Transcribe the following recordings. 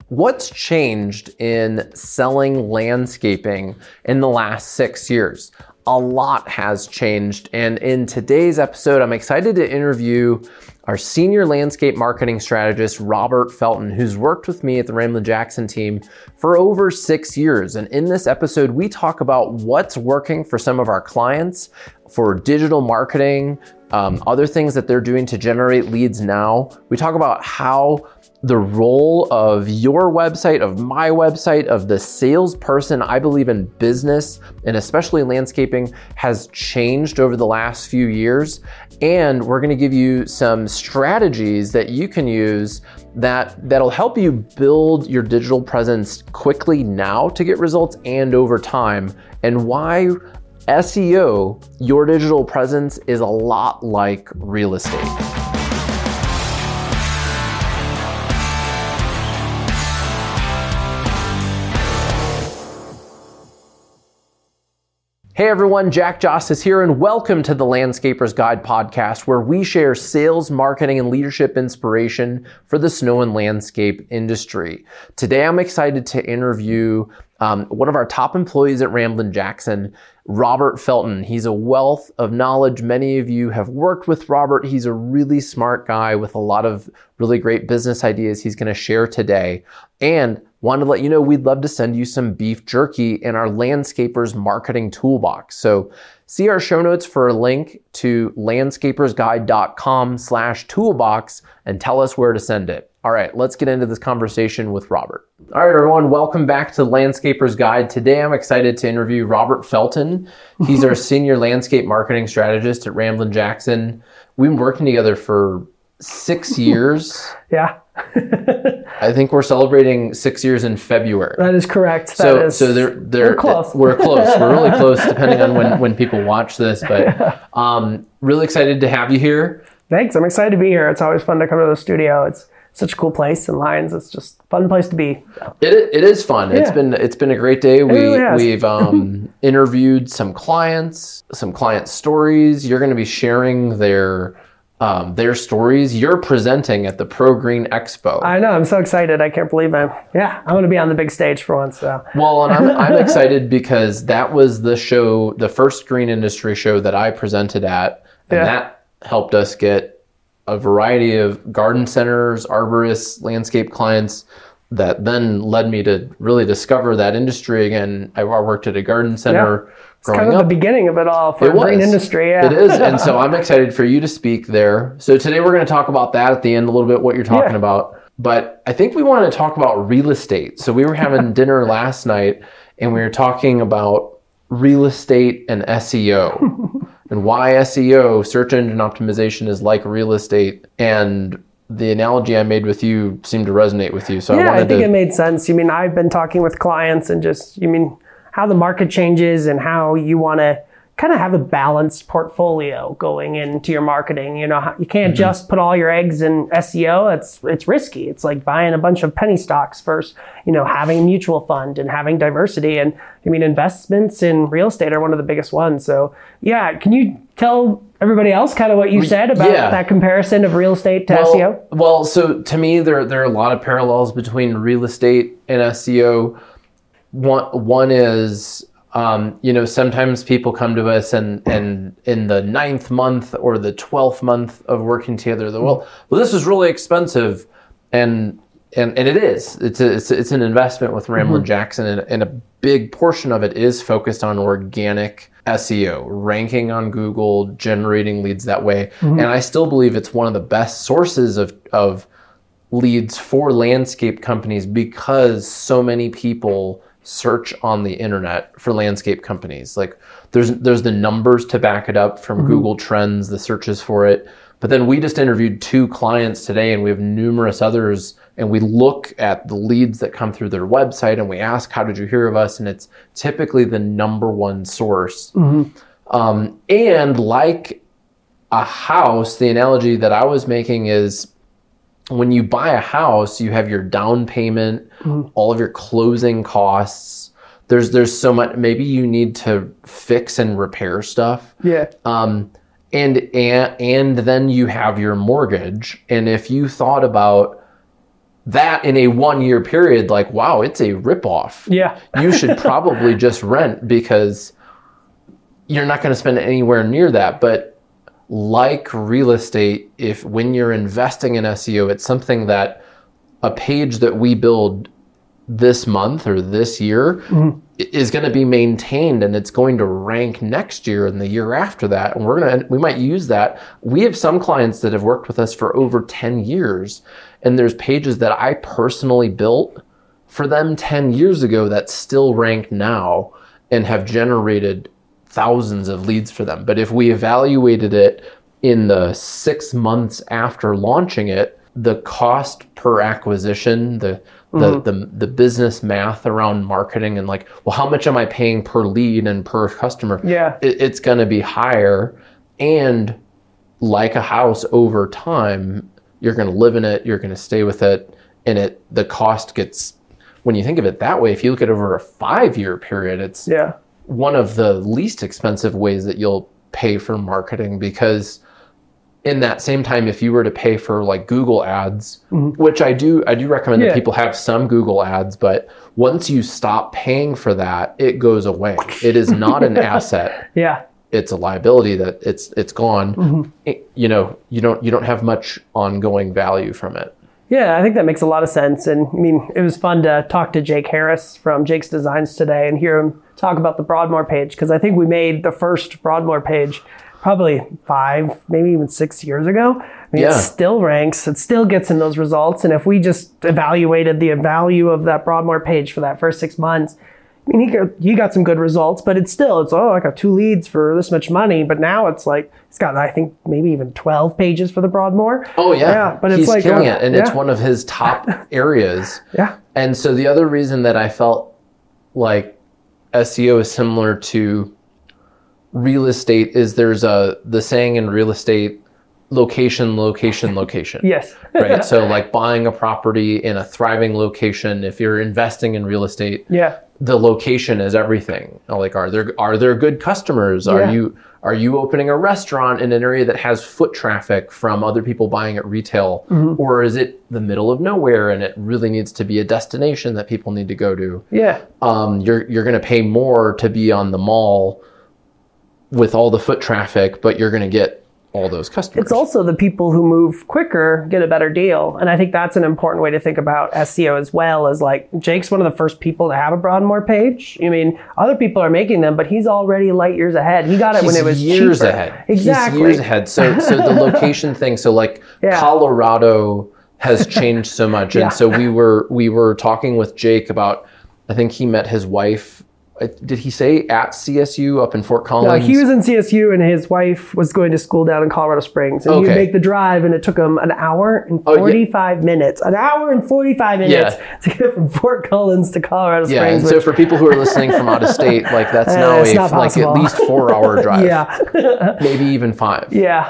What's changed in selling landscaping in the last 6 years? A lot has changed. And in today's episode, I'm excited to interview our senior landscape marketing strategist, Robert Felton, who's worked with me at the Ramblin' Jackson team for over 6 years. And in this episode, we talk about what's working for some of our clients for digital marketing, other things that they're doing to generate leads now. We talk about how the role of your website, of my website, of the salesperson, I believe in business, and especially landscaping, has changed over the last few years. And we're gonna give you some strategies that you can use that'll help you build your digital presence quickly now to get results and over time, and why SEO, your digital presence, is a lot like real estate. Hey everyone, Jack Joss is here, and welcome to the Landscaper's Guide podcast, where we share sales, marketing, and leadership inspiration for the snow and landscape industry. Today, I'm excited to interview one of our top employees at Ramblin' Jackson, Robert Felton. He's a wealth of knowledge. Many of you have worked with Robert. He's a really smart guy with a lot of really great business ideas he's going to share today. And wanted to let you know we'd love to send you some beef jerky in our Landscapers Marketing Toolbox. So see our show notes for a link to landscapersguide.com/toolbox and tell us where to send it. All right, let's get into this conversation with Robert. All right, everyone, welcome back to Landscaper's Guide. Today, I'm excited to interview Robert Felton. He's our senior landscape marketing strategist at Ramblin' Jackson. We've been working together for 6 years. Yeah. I think we're celebrating 6 years in February. That is correct. So we're close. We're close. We're really close, depending on when people watch this. But really excited to have you here. Thanks. I'm excited to be here. It's always fun to come to the studio. It's such a cool place in Lyons. It's just a fun place to be. So. It is fun. Yeah. It's been a great day. We've interviewed some client stories. You're going to be sharing their stories. You're presenting at the Pro Green Expo. I know. I'm so excited. I can't believe I'm going to be on the big stage for once. So. Well, and I'm excited because that was the show, the first green industry show that I presented at, and that helped us get a variety of garden centers, arborists, landscape clients that then led me to really discover that industry again. I worked at a garden center growing up. It's kind of the beginning of it all for the green industry. Yeah. It is. And so I'm excited for you to speak there. So today we're going to talk about that at the end, a little bit what you're talking about. But I think we want to talk about real estate. So we were having dinner last night and we were talking about real estate and SEO. And why SEO, search engine optimization, is like real estate. And the analogy I made with you seemed to resonate with you. So I think it made sense. You mean, I've been talking with clients and just, how the market changes and how you want to kind of have a balanced portfolio going into your marketing. You can't just put all your eggs in SEO. It's risky. It's like buying a bunch of penny stocks first, having a mutual fund and having diversity. And investments in real estate are one of the biggest ones. So can you tell everybody else kind of what you said about that comparison of real estate to SEO? Well, so to me, there are a lot of parallels between real estate and SEO. One is, sometimes people come to us and in the 9th month or the 12th month of working together, well, this is really expensive. And it is. It's an investment with Ramblin' Jackson, and a big portion of it is focused on organic SEO, ranking on Google, generating leads that way. And I still believe it's one of the best sources of leads for landscape companies because so many people search on the internet for landscape companies. Like there's the numbers to back it up from Google Trends, the searches for it. But then we just interviewed 2 clients today, and we have numerous others, and we look at the leads that come through their website and we ask, how did you hear of us? And it's typically the number one source. And like a house, the analogy that I was making is when you buy a house, you have your down payment, all of your closing costs. There's so much, maybe you need to fix and repair stuff. Yeah. And then you have your mortgage. And if you thought about that in a 1 year period, like, wow, it's a ripoff. Yeah. You should probably just rent because you're not going to spend anywhere near that. But like real estate, if when you're investing in SEO, it's something that a page that we build this month or this year is going to be maintained, and it's going to rank next year and the year after that. And we might use that. We have some clients that have worked with us for over 10 years, and there's pages that I personally built for them 10 years ago that still rank now and have generated thousands of leads for them. But if we evaluated it in the 6 months after launching it, the cost per acquisition, the business math around marketing and like, well, how much am I paying per lead and per customer? Yeah. It's going to be higher. And like a house, over time, you're going to live in it, you're going to stay with it. And the cost gets, when you think of it that way, if you look at over a 5-year period, it's one of the least expensive ways that you'll pay for marketing, because in that same time, if you were to pay for like Google ads, which I do recommend that people have some Google ads, but once you stop paying for that, it goes away. It is not an asset. It's a liability that it's gone. You don't have much ongoing value from it. Yeah, I think that makes a lot of sense. And I mean, it was fun to talk to Jake Harris from Jake's Designs today and hear him talk about the Broadmoor page, because I think we made the first Broadmoor page probably 5, maybe even 6 years ago. I mean, it still ranks, it still gets in those results. And if we just evaluated the value of that Broadmoor page for that first 6 months, I mean, he got some good results, but it's I got 2 leads for this much money. But now it's like, he's got, I think, maybe even 12 pages for the Broadmoor. Oh, yeah. But he's it's like, killing it. And it's one of his top areas. And so the other reason that I felt like SEO is similar to real estate is there's the saying in real estate, location. Yes. Right. So like buying a property in a thriving location, if you're investing in real estate, the location is everything. Like, are there good customers? Are you opening a restaurant in an area that has foot traffic from other people buying at retail? Or is it the middle of nowhere and it really needs to be a destination that people need to go to? You're going to pay more to be on the mall with all the foot traffic, but you're going to get all those customers. It's also the people who move quicker get a better deal. And I think that's an important way to think about SEO as well, as like Jake's one of the first people to have a Broadmoor page. I mean, other people are making them, but he's already light years ahead. He got it when it was years cheaper. ahead. Exactly. He's years ahead. So the location thing, so like Colorado has changed so much. And so we were talking with Jake about, I think he met his wife. Did he say at CSU up in Fort Collins? No, he was in CSU and his wife was going to school down in Colorado Springs. And he would make the drive, and it took him an hour and 45 minutes. An hour and 45 minutes to get from Fort Collins to Colorado Springs. Yeah, and so for people who are listening from out of state, like that's now like at least 4-hour drive. Maybe even 5.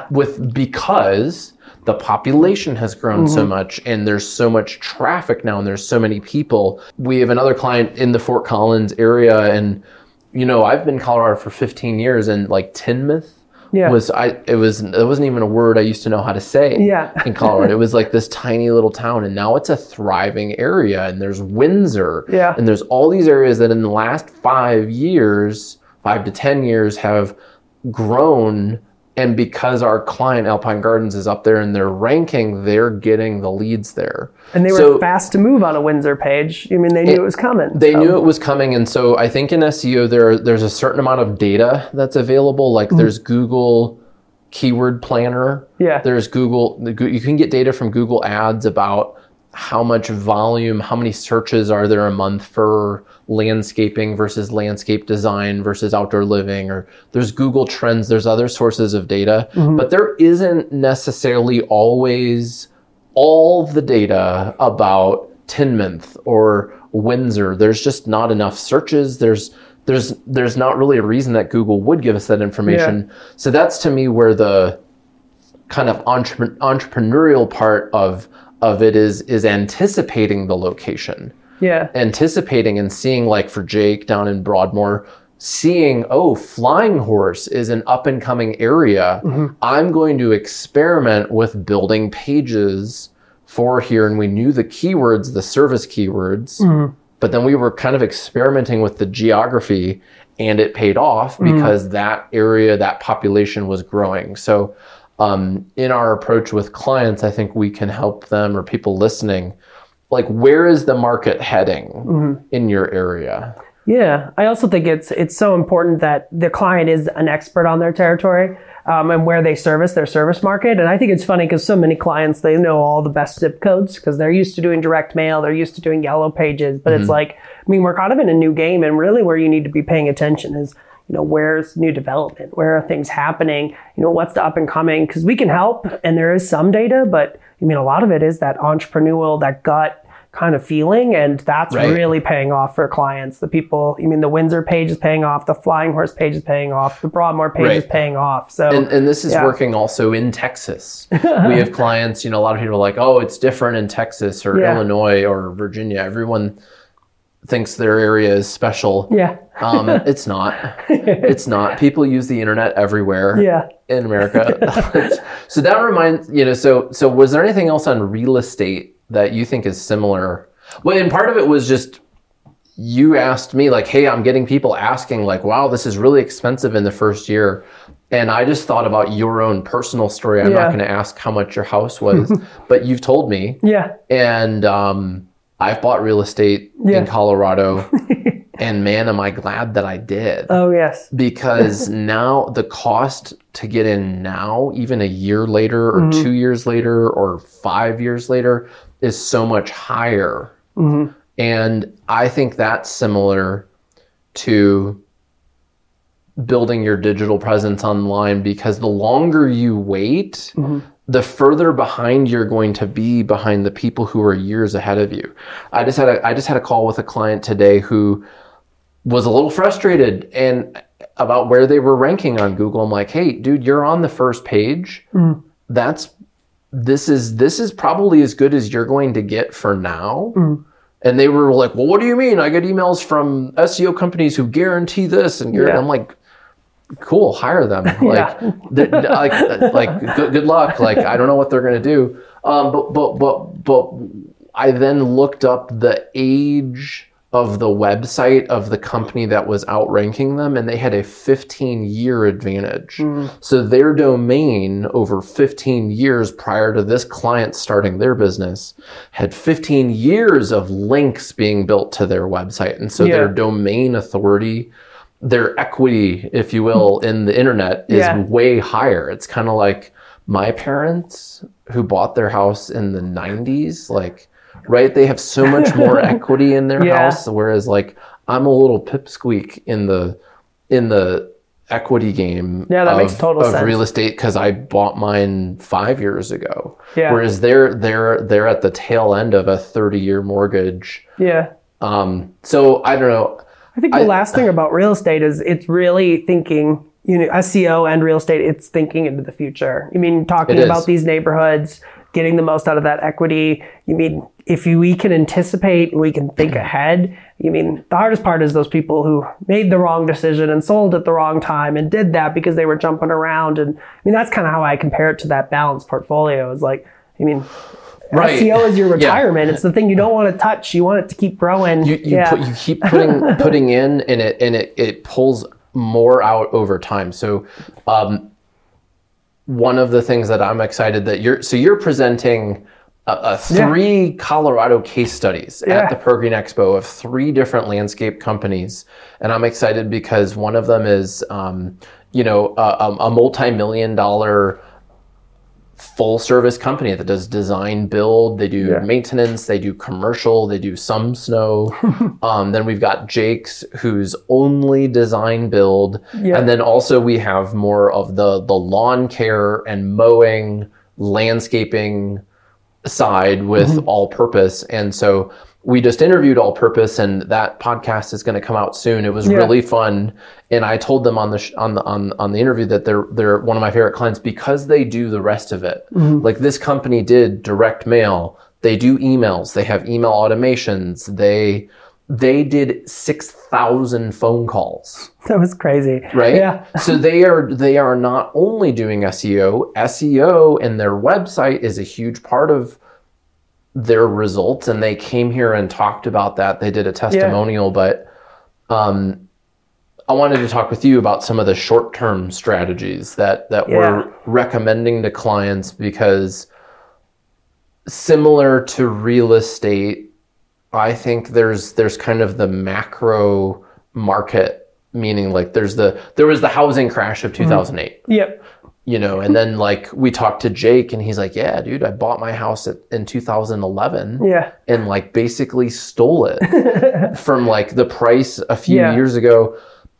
Because the population has grown so much, and there's so much traffic now, and there's so many people. We have another client in the Fort Collins area, and I've been in Colorado for 15 years, and like Tinmouth it wasn't even a word I used to know how to say in Colorado. It was like this tiny little town, and now it's a thriving area, and there's Windsor, and there's all these areas that in the last 5 to 10 years have grown. And because our client, Alpine Gardens, is up there in their ranking, they're getting the leads there. And they were fast to move on a Windsor page. I mean, they knew it was coming. They knew it was coming. And so I think in SEO, there's a certain amount of data that's available. Like there's Google Keyword Planner. There's Google. You can get data from Google Ads about how much volume, how many searches are there a month for landscaping versus landscape design versus outdoor living, or there's Google Trends, there's other sources of data, but there isn't necessarily always all the data about Tinmouth or Windsor. There's just not enough searches. There's not really a reason that Google would give us that information. So that's to me where the kind of entrepreneurial part of it is anticipating the location. Anticipating and seeing, like for Jake down in Broadmoor, seeing, Flying Horse is an up and coming area. I'm going to experiment with building pages for here, and we knew the keywords, the service keywords, but then we were kind of experimenting with the geography, and it paid off because that area, that population was growing. So in our approach with clients, I think we can help them, or people listening, like, where is the market heading in your area? Yeah, I also think it's so important that the client is an expert on their territory and where they service their service market. And I think it's funny because so many clients, they know all the best zip codes because they're used to doing direct mail, they're used to doing yellow pages. But it's like, I mean, we're kind of in a new game, and really where you need to be paying attention is, where's new development? Where are things happening? What's the up and coming? Because we can help, and there is some data, but I mean, a lot of it is that entrepreneurial, that gut kind of feeling, and that's really paying off for clients. The people, the Windsor page is paying off, the Flying Horse page is paying off, the Broadmoor page is paying off. So, and this is working also in Texas. We have clients, a lot of people are like, oh, it's different in Texas or Illinois or Virginia. Everyone thinks their area is special. Yeah. It's not. It's not. People use the internet everywhere in America. So that reminds, so was there anything else on real estate that you think is similar? Well, and part of it was just, you asked me like, hey, I'm getting people asking like, wow, this is really expensive in the first year. And I just thought about your own personal story. I'm not going to ask how much your house was, but you've told me. Yeah. And I've bought real estate in Colorado. And man, am I glad that I did. Oh, yes. Because now the cost to get in now, even a year later or 2 years later or 5 years later, is so much higher. And I think that's similar to building your digital presence online, because the longer you wait, the further behind you're going to be behind the people who are years ahead of you. I just had a call with a client today who was a little frustrated and about where they were ranking on Google. I'm like, hey, dude, you're on the first page. This is probably as good as you're going to get for now. And they were like, well, what do you mean? I get emails from SEO companies who guarantee this and I'm like, cool, hire them. Like, good luck. Like, I don't know what they're going to do. But I then looked up the age of the website of the company that was outranking them, and they had a 15-year advantage. So their domain over 15 years prior to this client starting their business had 15 years of links being built to their website. And so their domain authority, their equity, if you will, in the internet is way higher. It's kind of like my parents who bought their house in the 90s, like, right? They have so much more equity in their house, whereas like I'm a little pipsqueak in the equity game makes total sense. Real estate, because I bought mine 5 years ago. Whereas they're at the tail end of a 30-year mortgage. So I don't know. I think the last thing about real estate is it's really thinking, SEO and real estate, it's thinking into the future. Talking about these neighborhoods, getting the most out of that equity. If we can anticipate, we can think ahead. The hardest part is those people who made the wrong decision and sold at the wrong time and did that because they were jumping around. And that's kind of how I compare it to that balanced portfolio. Is like, SEO is your retirement. It's the thing you don't want to touch. You want it to keep growing. You keep putting in, and it pulls more out over time. So one of the things that I'm excited that you're presenting three Colorado case studies at the ProGreen Expo of 3 different landscape companies. And I'm excited because one of them is, a multi-million-dollar full service company that does design build. They do maintenance, they do commercial, they do some snow. Then we've got Jake's, who's only design build. And then also we have more of the lawn care and mowing, landscaping side with All Purpose. And so we just interviewed All Purpose, and that podcast is going to come out soon. It was really fun, and I told them on the interview that they're one of my favorite clients because they do the rest of it. Like, this company did direct mail, they do emails, they have email automations, they did 6,000 phone calls. That was crazy, right? Yeah. So they are not only doing SEO and their website is a huge part of their results, and they came here and talked about that. They did a testimonial, but I wanted to talk with you about some of the short-term strategies that we're recommending to clients, because similar to real estate, I think there's kind of the macro market, meaning like there was the housing crash of 2008. Yep. You know, and then like we talked to Jake and he's like, yeah, dude, I bought my house in 2011 and like basically stole it from like the price a few years ago.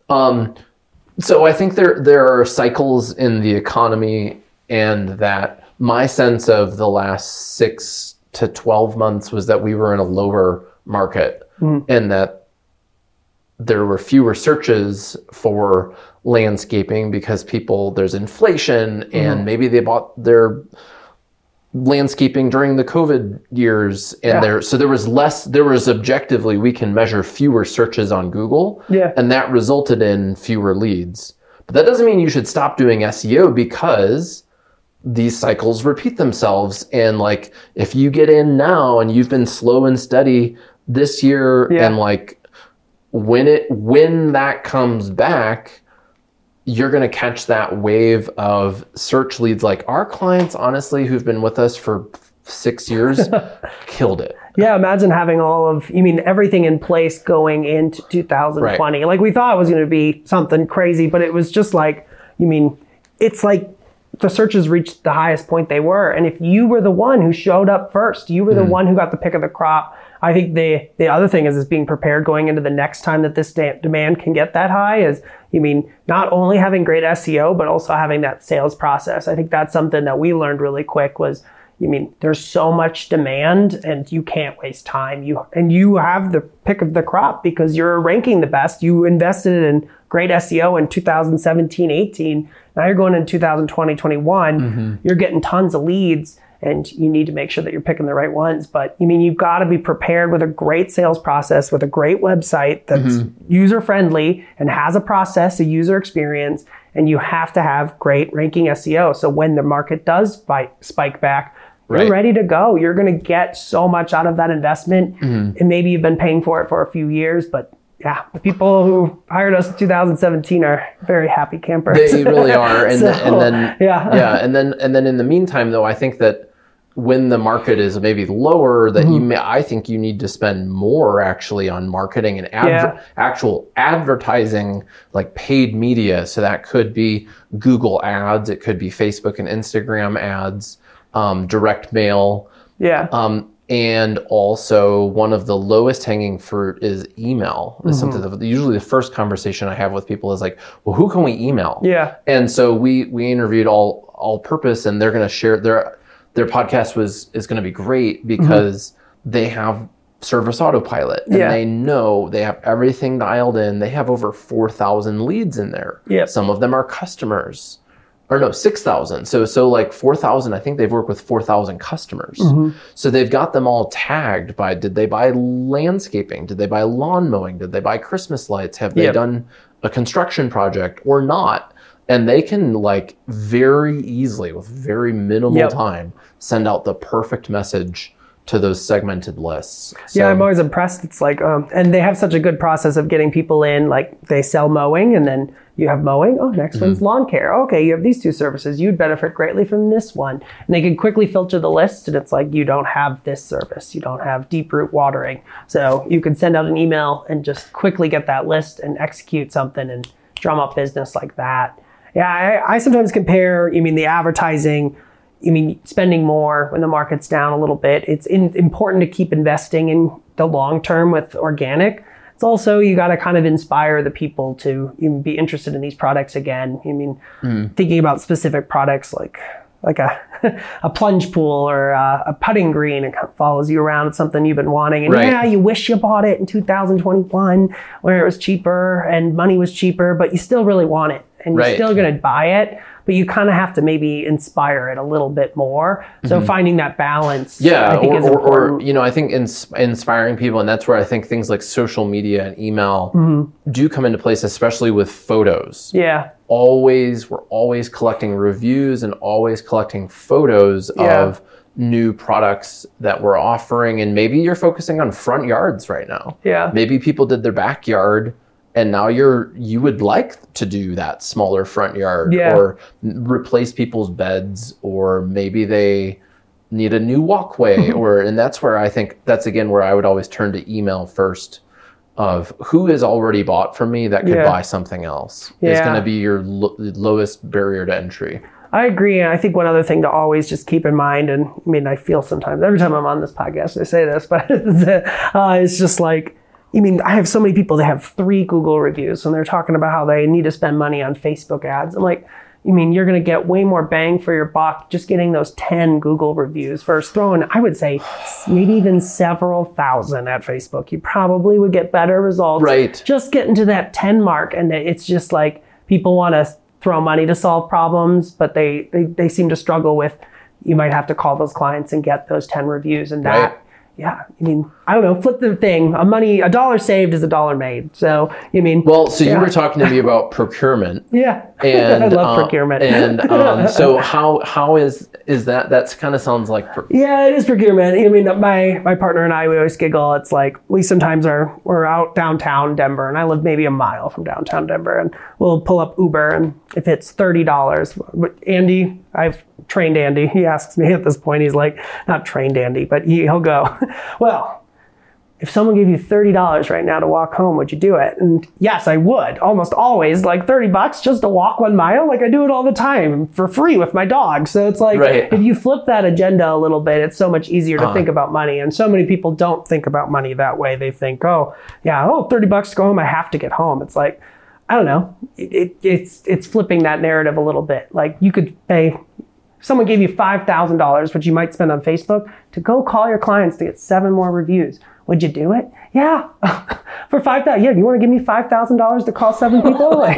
So I think there are cycles in the economy, and that my sense of the last 6 to 12 months was that we were in a lower market and that there were fewer searches for landscaping because there's inflation and maybe they bought their landscaping during the COVID years, and there was objectively, we can measure fewer searches on Google, and that resulted in fewer leads. But that doesn't mean you should stop doing SEO, because these cycles repeat themselves. And like, if you get in now and you've been slow and steady this year, and like when that comes back, you're going to catch that wave of search leads. Like our clients, honestly, who've been with us for 6 years, killed it. Yeah, imagine having everything in place going into 2020. Right. Like we thought it was going to be something crazy, but it was just like, it's like the searches reached the highest point they were. And if you were the one who showed up first, you were the one who got the pick of the crop. I think the other thing is being prepared going into the next time that this demand can get that high is, not only having great SEO, but also having that sales process. I think that's something that we learned really quick was, there's so much demand and you can't waste time. You have the pick of the crop because you're ranking the best. You invested in great SEO in 2017, 18. Now you're going in 2020, 21. You're getting tons of leads. And you need to make sure that you're picking the right ones. But you've got to be prepared with a great sales process, with a great website that's user-friendly and has a process, a user experience. And you have to have great ranking SEO. So when the market does spike back, you're ready to go. You're going to get so much out of that investment. And maybe you've been paying for it for a few years, but yeah, the people who hired us in 2017 are very happy campers. They really are. And then in the meantime, though, I think that when the market is maybe lower, that I think you need to spend more actually on marketing and actual advertising, like paid media. So that could be Google ads, it could be Facebook and Instagram ads, direct mail. And also one of the lowest hanging fruit is email. Is something that usually the first conversation I have with people is like, well, who can we email? And so we interviewed All Purpose, and they're going to share their podcast is going to be great because they have Service Autopilot, and they know they have everything dialed in. They have over 4,000 leads in there. Some of them are customers. Or no, 6,000. So like 4,000, I think they've worked with 4,000 customers. So they've got them all tagged by, did they buy landscaping? Did they buy lawn mowing? Did they buy Christmas lights? Have they done a construction project or not? And they can like very easily, with very minimal time, send out the perfect message to those segmented lists. So, I'm always impressed. It's like, and they have such a good process of getting people in. Like they sell mowing, and then you have mowing. Oh, next one's lawn care. Okay, you have these two services. You'd benefit greatly from this one. And they can quickly filter the list, and it's like, you don't have this service. You don't have deep root watering. So you can send out an email and just quickly get that list and execute something and drum up business like that. Yeah, I sometimes compare, the advertising, spending more when the market's down a little bit. It's important to keep investing in the long term with organic. It's also, you got to kind of inspire the people to be interested in these products again. Thinking about specific products like a plunge pool or a putting green, it kind of follows you around. It's something you've been wanting. And you wish you bought it in 2021 where it was cheaper and money was cheaper, but you still really want it. And you're still going to buy it, but you kind of have to maybe inspire it a little bit more. So finding that balance, I think is important. I think inspiring people, and that's where I think things like social media and email do come into place, especially with photos. We're always collecting reviews and always collecting photos of new products that we're offering, and maybe you're focusing on front yards right now. Yeah. Maybe people did their backyard, and now you would like to do that smaller front yard, or replace people's beds, or maybe they need a new walkway, and that's where I think that's again where I would always turn to email first, of who has already bought from me that could buy something else. Is going to be your lowest barrier to entry. I agree. And I think one other thing to always just keep in mind, and I mean, I feel sometimes every time I'm on this podcast, I say this, but it's just like, I mean, I have so many people that have 3 Google reviews and they're talking about how they need to spend money on Facebook ads. I'm like, you mean you're going to get way more bang for your buck just getting those 10 Google reviews versus throwing, I would say, maybe even several thousand at Facebook. You probably would get better results. Right. Just getting to that 10 mark. And it's just like people want to throw money to solve problems, but they seem to struggle with, you might have to call those clients and get those 10 reviews, and that. Right. Yeah, I mean, I don't know, flip the thing. A dollar saved is a dollar made. So, you mean... Well, so you were talking to me about procurement. Yeah, and I love procurement. And so how is that? That's kind of sounds like... Yeah, it is procurement. I mean, my partner and I, we always giggle. It's like, we sometimes we're out downtown Denver, and I live maybe a mile from downtown Denver, and we'll pull up Uber, and if it's $30, Andy, I've trained Andy. He asks me at this point, he's like, not trained Andy, but he'll go, well, if someone gave you $30 right now to walk home, would you do it? And yes, I would. Almost always, like $30 just to walk 1 mile. Like I do it all the time for free with my dog. So it's like, if you flip that agenda a little bit, it's so much easier to think about money. And so many people don't think about money that way. They think, $30 to go home, I have to get home. It's like, I don't know. It's flipping that narrative a little bit. Like you could pay, someone gave you $5,000, which you might spend on Facebook, to go call your clients to get 7 more reviews. Would you do it? Yeah. For $5,000. Yeah, you want to give me $5,000 to call 7 people? Like,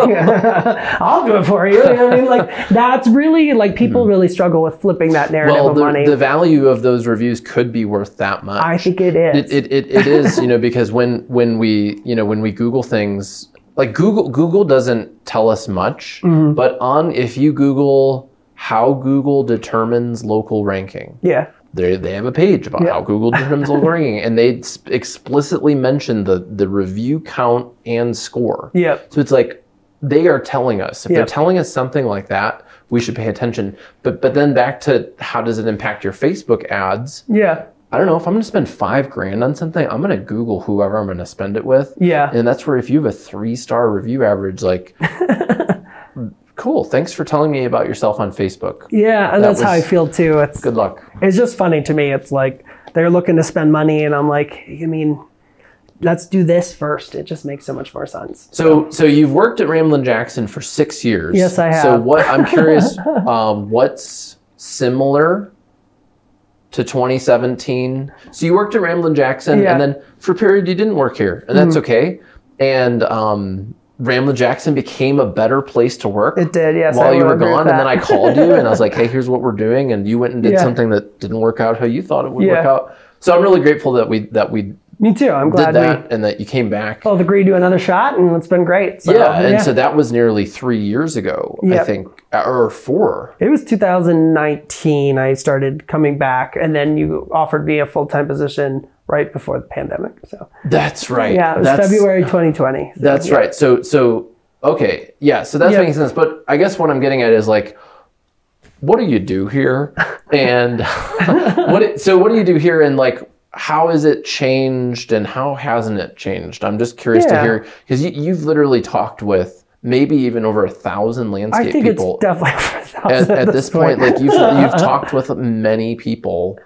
I'll do it for you. You know what I mean? Like, that's really, like, people really struggle with flipping that narrative of money. The value of those reviews could be worth that much. I think it is. It is, because when we Google things, like Google doesn't tell us much, but if you Google how Google determines local ranking. Yeah. They have a page about how Google determines local ranking, and they explicitly mention the review count and score. Yeah. So it's like they are telling us. If they're telling us something like that, we should pay attention. But then back to how does it impact your Facebook ads? Yeah. I don't know, if I'm going to spend $5,000 on something, I'm going to Google whoever I'm going to spend it with. Yeah. And that's where if you have a 3-star review average, like, cool, thanks for telling me about yourself on Facebook. Yeah, and that's how I feel too. Good luck. It's just funny to me. It's like they're looking to spend money, and I'm like, I mean, let's do this first. It just makes so much more sense. So you've worked at Ramblin' Jackson for 6 years. Yes, I have. So I'm curious, what's similar to 2017? So you worked at Ramblin' Jackson, and then for a period you didn't work here, and that's okay. And Ramblin' Jackson became a better place to work. It did, yes. While you were gone, and then I called you, and I was like, "Hey, here's what we're doing," and you went and did something that didn't work out how you thought it would work out. So I'm really grateful that we Me too. I'm glad did that, and that you came back. Both agreed to another shot, and it's been great. So, so that was nearly 3 years ago, I think, or 4. It was 2019. I started coming back, and then you offered me a full-time position right before the pandemic. So that's right. Yeah, it was February 2020. So, that's right. So okay, yeah. So that's making sense. But I guess what I'm getting at is like, what do you do here? And what do you do here? And like, how has it changed? And how hasn't it changed? I'm just curious to hear, because you've literally talked with maybe even over 1,000 landscape people. I think it's definitely over 1,000 at this point. Like you've talked with many people.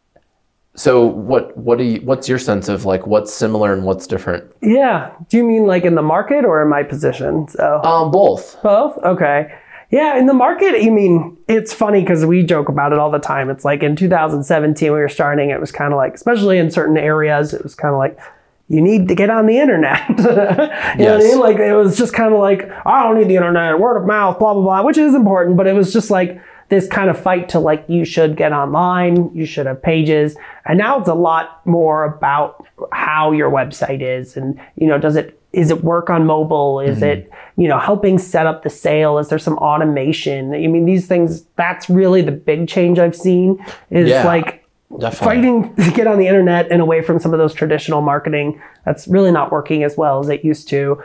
So what's your sense of like what's similar and what's different? Yeah. Do you mean like in the market or in my position? So both. Both? Okay. Yeah, in the market, I mean, it's funny because we joke about it all the time. It's like in 2017 we were starting, it was kind of like, especially in certain areas, it was kind of like, you need to get on the internet. You know what I mean? Like it was just kind of like, I don't need the internet, word of mouth, blah, blah, blah, which is important, but it was just like this kind of fight to like, you should get online, you should have pages. And now it's a lot more about how your website is and, does it is it work on mobile? Is it, helping set up the sale? Is there some automation? I mean, these things, that's really the big change I've seen is definitely fighting to get on the internet and away from some of those traditional marketing that's really not working as well as it used to,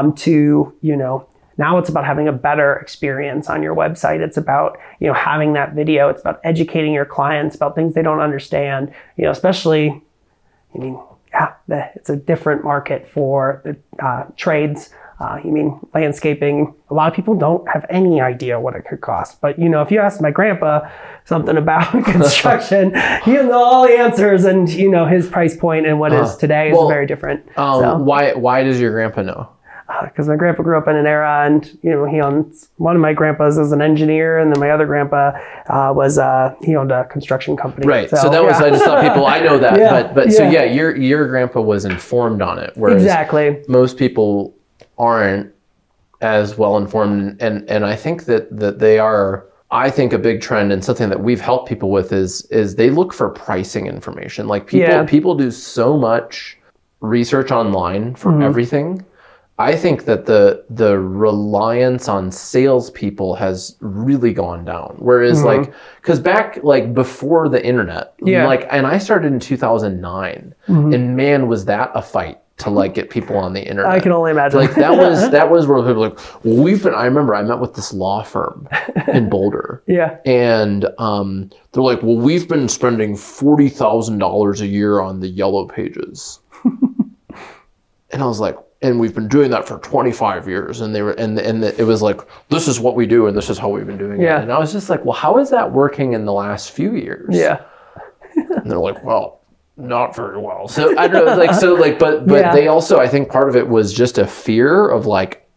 now it's about having a better experience on your website. It's about, having that video. It's about educating your clients about things they don't understand, especially, it's a different market for the trades. Landscaping, a lot of people don't have any idea what it could cost. But, if you ask my grandpa something about construction, he'll know all the answers, and, his price point and what is today is very different. Why does your grandpa know? Because my grandpa grew up in an era, and he owns, one of my grandpas is an engineer, and then my other grandpa he owned a construction company. Right. So that was, I just thought I know that, but so your grandpa was informed on it, whereas exactly most people aren't as well informed, and I think that they are. I think a big trend and something that we've helped people with is they look for pricing information. Like people do so much research online for everything. I think that the reliance on salespeople has really gone down. Whereas because back before the internet, and I started in 2009, and man, was that a fight to get people on the internet. I can only imagine. That was where people I remember I met with this law firm in Boulder. And they're like, well, we've been spending $40,000 a year on the Yellow Pages. And I was like, and we've been doing that for 25 years. And they were, and it was like, this is what we do, and this is how we've been doing it. And I was just like, well, how is that working in the last few years? And they're like, well, not very well. So I don't know, but they also, I think part of it was just a fear of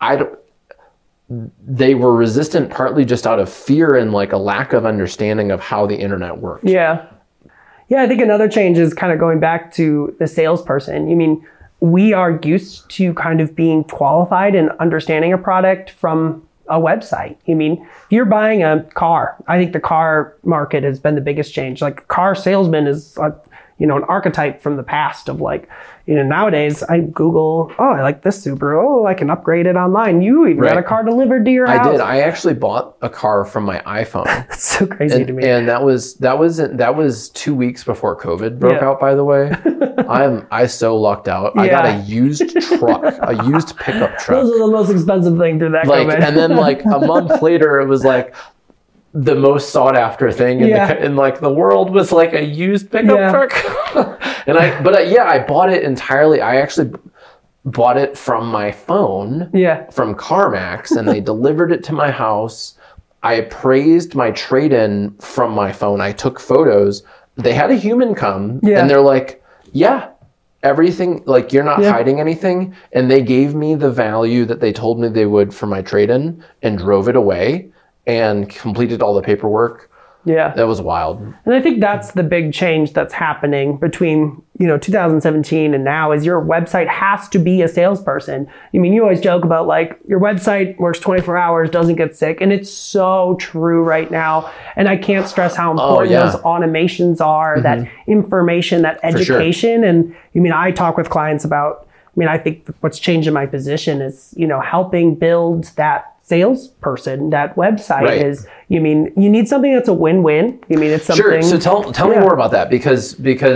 they were resistant partly just out of fear and a lack of understanding of how the internet worked. Yeah, I think another change is kind of going back to the salesperson. We are used to kind of being qualified and understanding a product from a website. If you're buying a car, I think the car market has been the biggest change. Car salesman is an archetype from the past of nowadays I Google, I like this Subaru. Oh, I can upgrade it online. You even got a car delivered to your house. I did. I actually bought a car from my iPhone. That's so crazy to me. And that was 2 weeks before COVID broke out, by the way. I so lucked out. I got a used truck, a used pickup truck. Those are the most expensive thing through that COVID. And then a month later, it was the most sought after thing in the world was a used pickup truck. And I bought it entirely. I actually bought it from my phone from CarMax, and they delivered it to my house. I appraised my trade-in from my phone. I took photos. They had a human come and they're like, everything, you're not hiding anything. And they gave me the value that they told me they would for my trade-in and drove it away and completed all the paperwork. That was wild. And I think that's the big change that's happening between, 2017 and now is your website has to be a salesperson. You always joke about your website works 24 hours, doesn't get sick. And it's so true right now. And I can't stress how important those automations are, that information, that education. And I talk with clients about, I think what's changed in my position is, helping build that salesperson, that website is, you need something that's a win-win. It's something. Sure. So tell me more about that because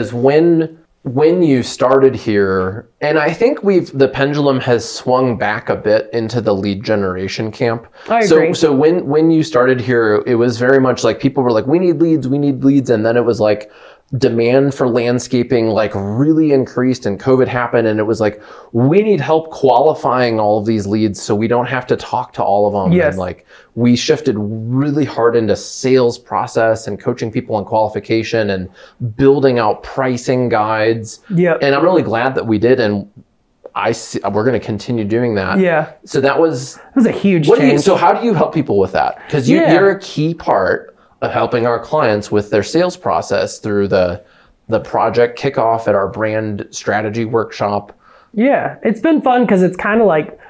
when you started here, and I think the pendulum has swung back a bit into the lead generation camp. I agree. So when you started here, it was very much people were we need leads. And then it was demand for landscaping really increased, and COVID happened, and it was we need help qualifying all of these leads so we don't have to talk to all of them. And we shifted really hard into sales process and coaching people on qualification and building out pricing guides. And I'm really glad that we did, and we're going to continue doing that. So that was a huge change. So how do you help people with that? Because you're a key part of helping our clients with their sales process through the project kickoff at our brand strategy workshop. It's been fun because it's kind of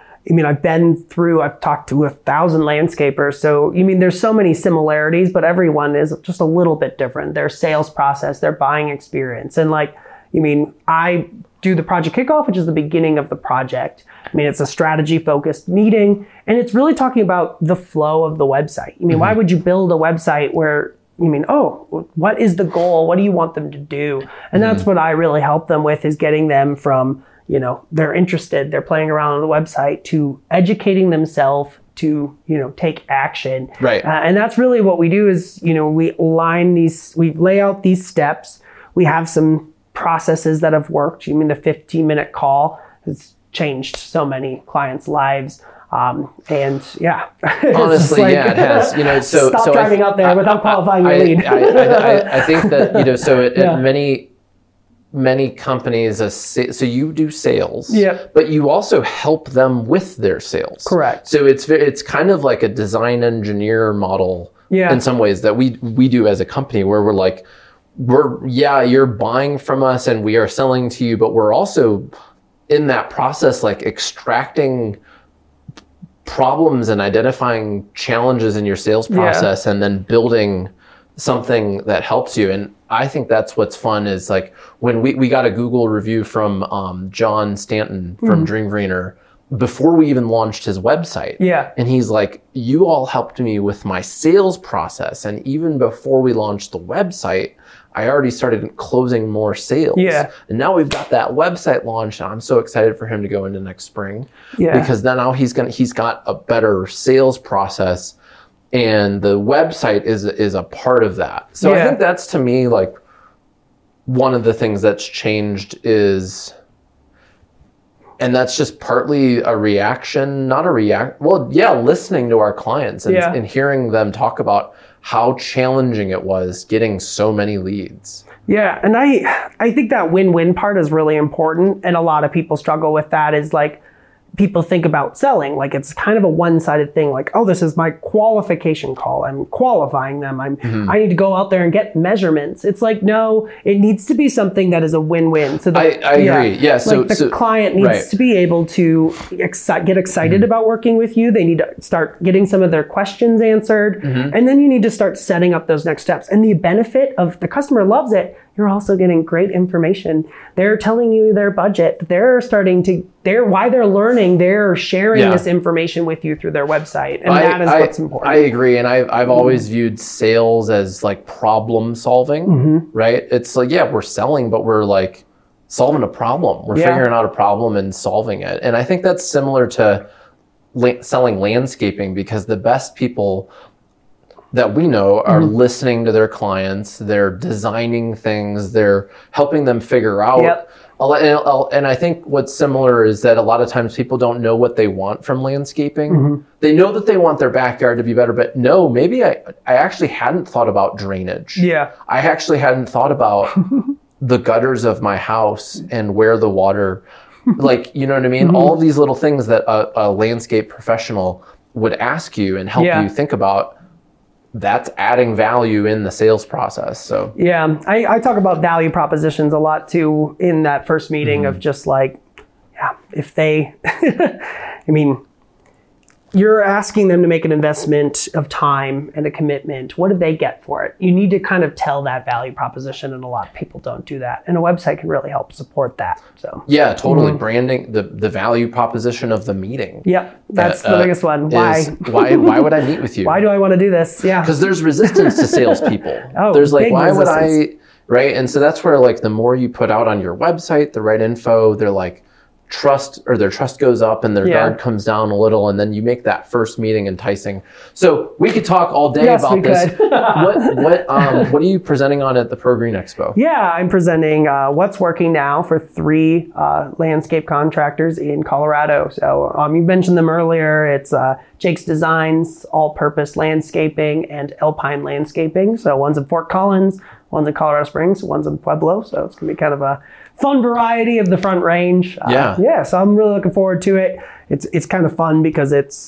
I've talked to 1,000 landscapers. So, there's so many similarities, but everyone is just a little bit different. Their sales process, their buying experience. And I do the project kickoff, which is the beginning of the project. I mean, it's a strategy focused meeting, and it's really talking about the flow of the website. I mean, why would you build a website where what is the goal? What do you want them to do? And that's what I really help them with, is getting them from, they're interested, they're playing around on the website, to educating themselves to, take action. Right. And that's really what we do is, we lay out these steps. We have some processes that have worked. The 15-minute call has changed so many clients' lives. And yeah, honestly, it has. Stop driving out there without qualifying your lead. I think that at many companies, so you do sales, but you also help them with their sales. Correct. So it's kind of like a design engineer model in some ways that we do as a company, where we're like, you're buying from us and we are selling to you, but we're also in that process, like extracting problems and identifying challenges in your sales process and then building something that helps you. And I think that's what's fun, is like when we got a Google review from John Stanton from Dreamgreener before we even launched his website. Yeah. And he's like, you all helped me with my sales process. And even before we launched the website, I already started closing more sales. Yeah. And now we've got that website launched, and I'm so excited for him to go into next spring. Yeah. Because then now he's got a better sales process, and the website is a part of that. So I think that's, to me, like one of the things that's changed is, and that's just partly a reaction, listening to our clients and hearing them talk about how challenging it was getting so many leads. Yeah, and I think that win-win part is really important, and a lot of people struggle with that. Is like, people think about selling like it's kind of a one-sided thing, like, oh, this is my qualification call, I'm qualifying them, I need to go out there and get measurements. It's like, no, it needs to be something that is a win-win. So I agree. Yeah. So the client needs to be able to get excited about working with you. They need to start getting some of their questions answered, and then you need to start setting up those next steps. And the benefit of the customer loves it. You're also getting great information. They're telling you their budget. Why they're learning. They're sharing this information with you through their website. And that is what's important. I agree. And I've always viewed sales as like problem solving, right? It's like, we're selling, but we're like solving a problem. We're figuring out a problem and solving it. And I think that's similar to selling landscaping, because the best people that we know are listening to their clients, they're designing things, they're helping them figure out. And I think what's similar is that a lot of times people don't know what they want from landscaping. They know that they want their backyard to be better, but no, maybe I actually hadn't thought about drainage. Yeah. I actually hadn't thought about the gutters of my house and where the water, like, you know what I mean? All of these little things that a landscape professional would ask you and help you think about. That's adding value in the sales process. So I talk about value propositions a lot too in that first meeting of just like, if they, you're asking them to make an investment of time and a commitment. What did they get for it? You need to kind of tell that value proposition, and a lot of people don't do that. And a website can really help support that. So yeah, totally. Branding the value proposition of the meeting. Yep, that's the biggest one. Why would I meet with you? Why do I want to do this? Yeah, because there's resistance to salespeople. There's like, why would I? Right, and so that's where, like, the more you put out on your website, the right info, they're like, their trust goes up and their guard comes down a little, and then you make that first meeting enticing. So we could talk all day about this. What are you presenting on at the Pro Green Expo? Yeah, I'm presenting what's working now for 3 landscape contractors in Colorado. So you mentioned them earlier. It's Jake's Designs, All Purpose Landscaping, and Alpine Landscaping. So one's in Fort Collins, one's in Colorado Springs, one's in Pueblo. So it's gonna be kind of a fun variety of the Front Range. So I'm really looking forward to it. It's kind of fun because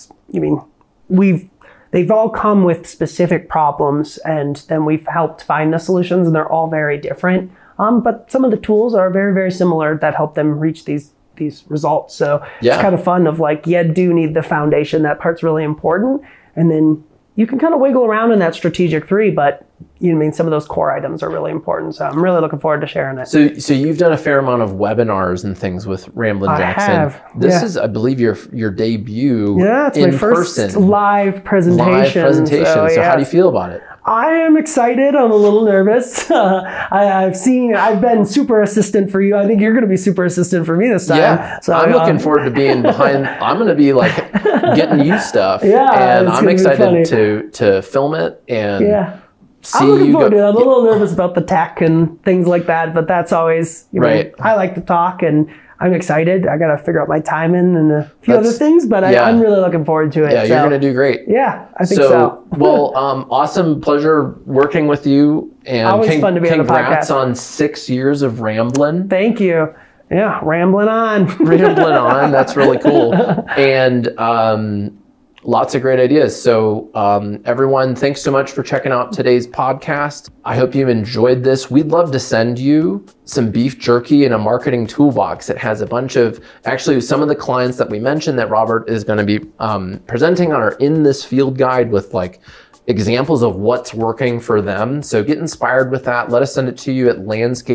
they've all come with specific problems, and then we've helped find the solutions, and they're all very different. But some of the tools are very, very similar that help them reach these results. So it's kind of fun of like, you do need the foundation. That part's really important. And then you can kind of wiggle around in that strategic 3, but some of those core items are really important. So I'm really looking forward to sharing it. So you've done a fair amount of webinars and things with Ramblin' Jackson. I have. This is, I believe, your debut. Yeah, it's my first live presentation. So how do you feel about it? I am excited. I'm a little nervous. I've been super assistant for you. I think you're going to be super assistant for me this time. Yeah, so I'm looking forward to being behind. I'm going to be like getting you stuff. Yeah, and I'm excited to film it and see I'm looking you forward to it. I'm a little nervous about the tech and things like that, but that's always right. I like to talk and I'm excited. I got to figure out my timing and a few other things, but I'm really looking forward to it. Yeah, you're going to do great. Yeah, I think so. Well, awesome pleasure working with you. And always fun to be on the podcast. Congrats on 6 years of Ramblin'. Thank you. Yeah, rambling on. Rambling on. That's really cool. And lots of great ideas. So everyone, thanks so much for checking out today's podcast. I hope you enjoyed this. We'd love to send you some beef jerky and a marketing toolbox that has a bunch of, actually some of the clients that we mentioned that Robert is going to be presenting on our In This Field guide with like examples of what's working for them. So get inspired with that. Let us send it to you at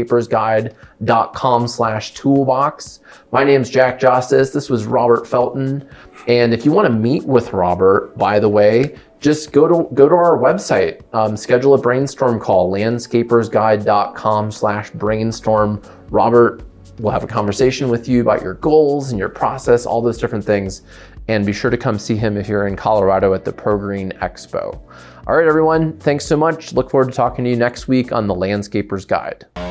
landscapersguide.com/toolbox. My name's Jack Justice. This was Robert Felton. And if you want to meet with Robert, by the way, just go to our website, schedule a brainstorm call, landscapersguide.com/brainstorm. Robert will have a conversation with you about your goals and your process, all those different things. And be sure to come see him if you're in Colorado at the ProGreen Expo. All right, everyone, thanks so much. Look forward to talking to you next week on the Landscaper's Guide.